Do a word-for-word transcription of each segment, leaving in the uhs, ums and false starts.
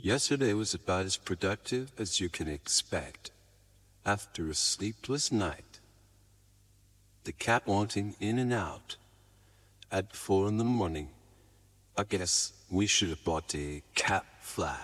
Yesterday was about as productive as you can expect after a sleepless night. The cat wanting in and out at four in the morning. I guess we should have bought a cat flap.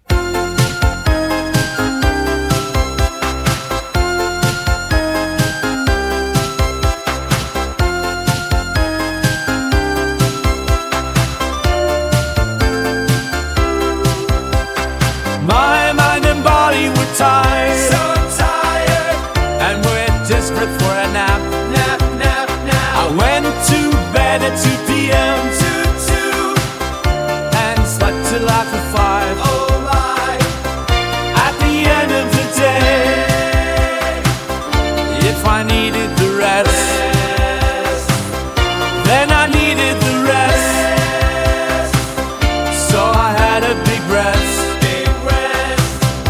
My mind and body were tired, so tired, and we're desperate for a nap. nap, nap, nap. I went to bed at two p.m. Two, two, and slept till after five. oh my, At the end of the day, if I needed the rest, yes, then I needed the rest. yes, So I had a big rest. big rest.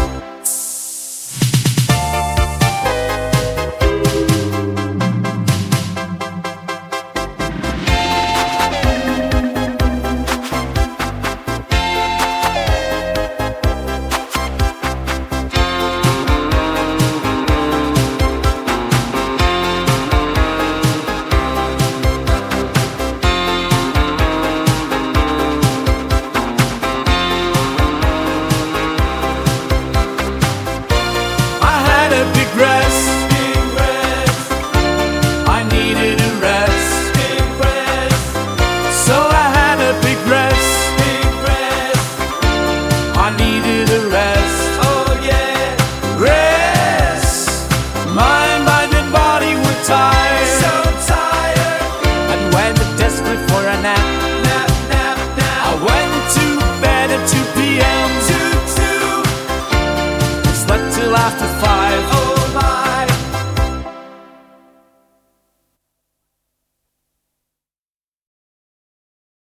I had a big rest. Big rest, I needed a rest. big rest, So I had a big rest. big rest, I needed a rest. oh yeah, Rest. Mind, mind and body were tired, so tired, and went desperate for a nap. nap, nap, I nap. went to bed at two p.m. Two, two, Slept till after five.